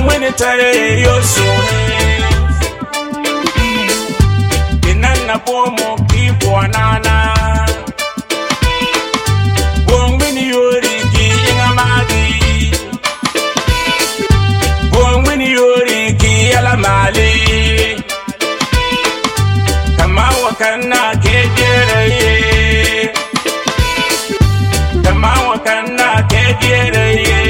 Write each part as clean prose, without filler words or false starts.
Wangwini tare yosuhe Inana bomo kipo anana Wangwini yoriki ingamadi Wangwini yoriki alamali Kama wakana kejere Kama wakana kejere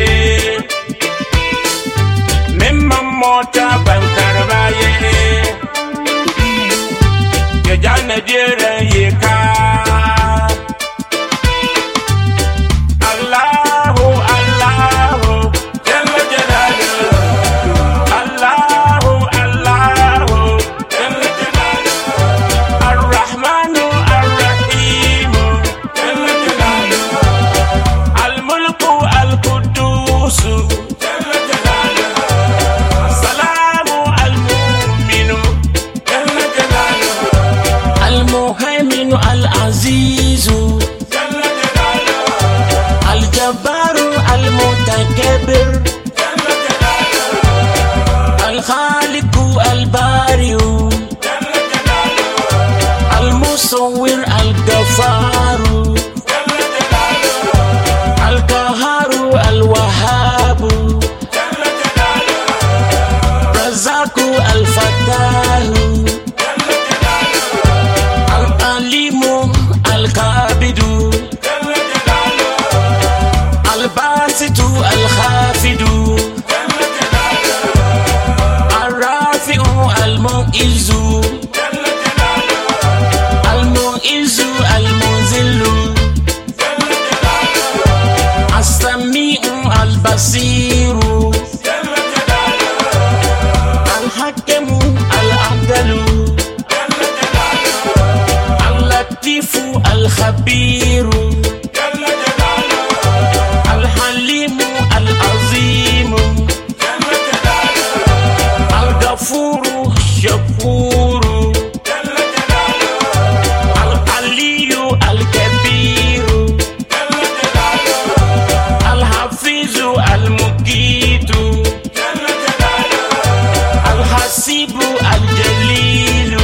Mota bankarbaye ya jana jere yeka Allahu Allahu jalla jalaluhu Allahu Allahu jalla jalaluhu Ar-Rahmanu Ar-Rahim jalla jalaluhu Al-Mulku Al-Quddus العزيز جل جلاله الجبار المتكبر جل جلاله الخالق البارئ جل جلاله المصور الغفار جل جلاله القهار الوهاب جل جلاله رزاق الفتاح الكابد الباسط الخافض الرافع المعز المعز المذل السميع البصير الحكم العدل الخبير جل جلاله الحليم العظيم جل جلاله الغفور الشكور جل جلاله العلي الكبير جل جلاله الحفيظ المقيت جل جلاله الحسيب الجليل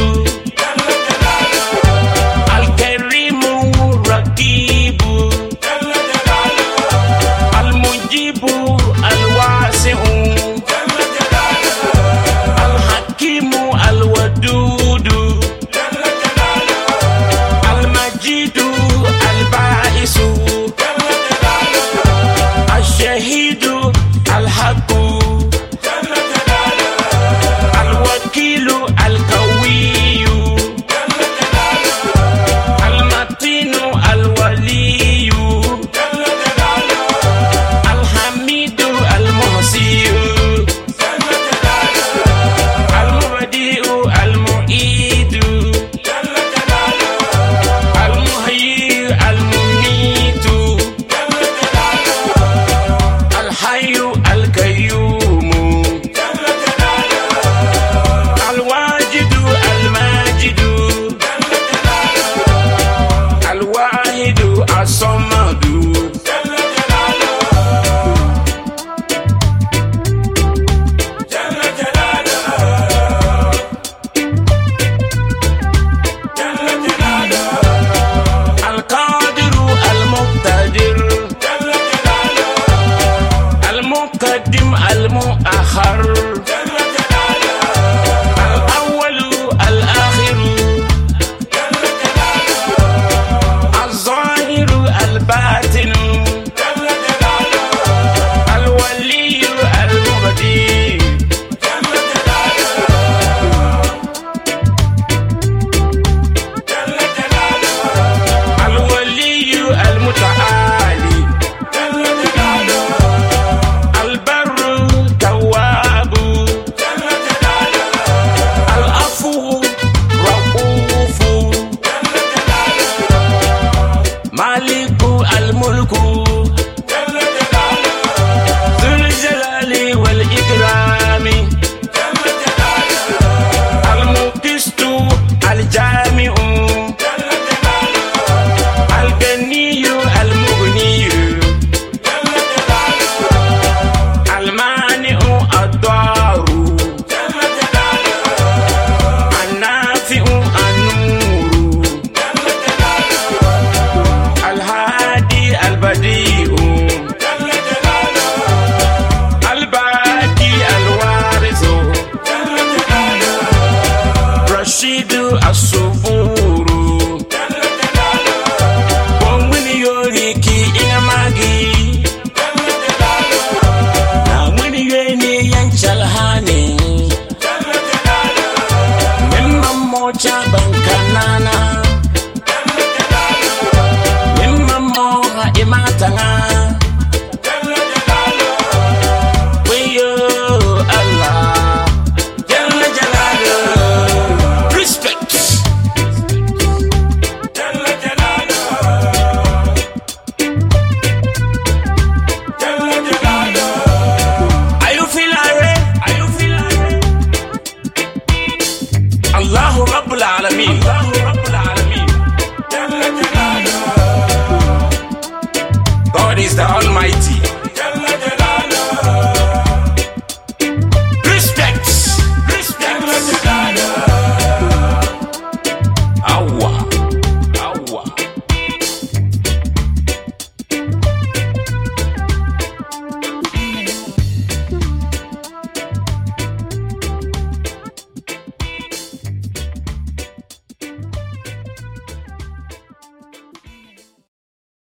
المؤخر جل جلاله الأول الآخر جل جلاله الظاهر الباطن جل جلاله الولي المبدي جل جلاله جل جلاله الولي المتعالي جل جلاله البر تواب Almighty.